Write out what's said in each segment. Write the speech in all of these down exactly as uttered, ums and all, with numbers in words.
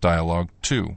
Dialogue two.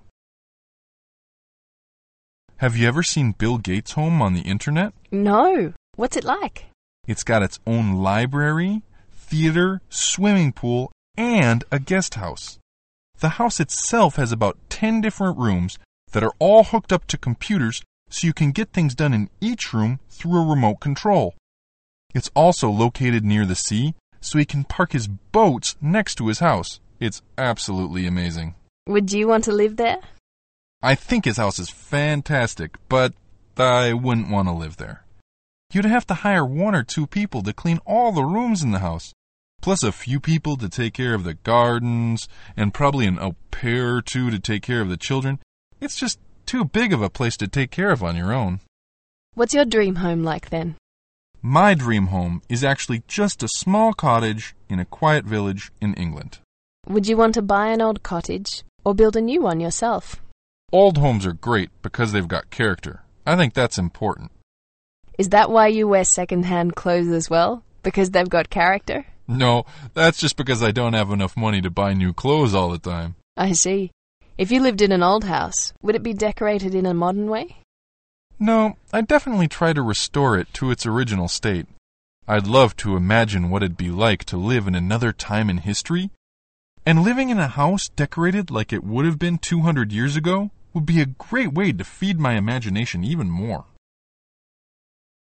Have you ever seen Bill Gates' home on the internet? No. What's it like? It's got its own library, theater, swimming pool, and a guest house. The house itself has about ten different rooms that are all hooked up to computers so you can get things done in each room through a remote control. It's also located near the sea, so he can park his boats next to his house. It's absolutely amazing. Would you want to live there? I think his house is fantastic, but I wouldn't want to live there. You'd have to hire one or two people to clean all the rooms in the house, plus a few people to take care of the gardens, and probably an au pair or two to take care of the children. It's just too big of a place to take care of on your own. What's your dream home like then? My dream home is actually just a small cottage in a quiet village in England. Would you want to buy an old cottage or build a new one yourself? Old homes are great because they've got character. I think that's important. Is that why you wear second-hand clothes as well? Because they've got character? No, that's just because I don't have enough money to buy new clothes all the time. I see. If you lived in an old house, would it be decorated in a modern way? No, I'd definitely try to restore it to its original state. I'd love to imagine what it'd be like to live in another time in history. And living in a house decorated like it would have been two hundred years ago would be a great way to feed my imagination even more.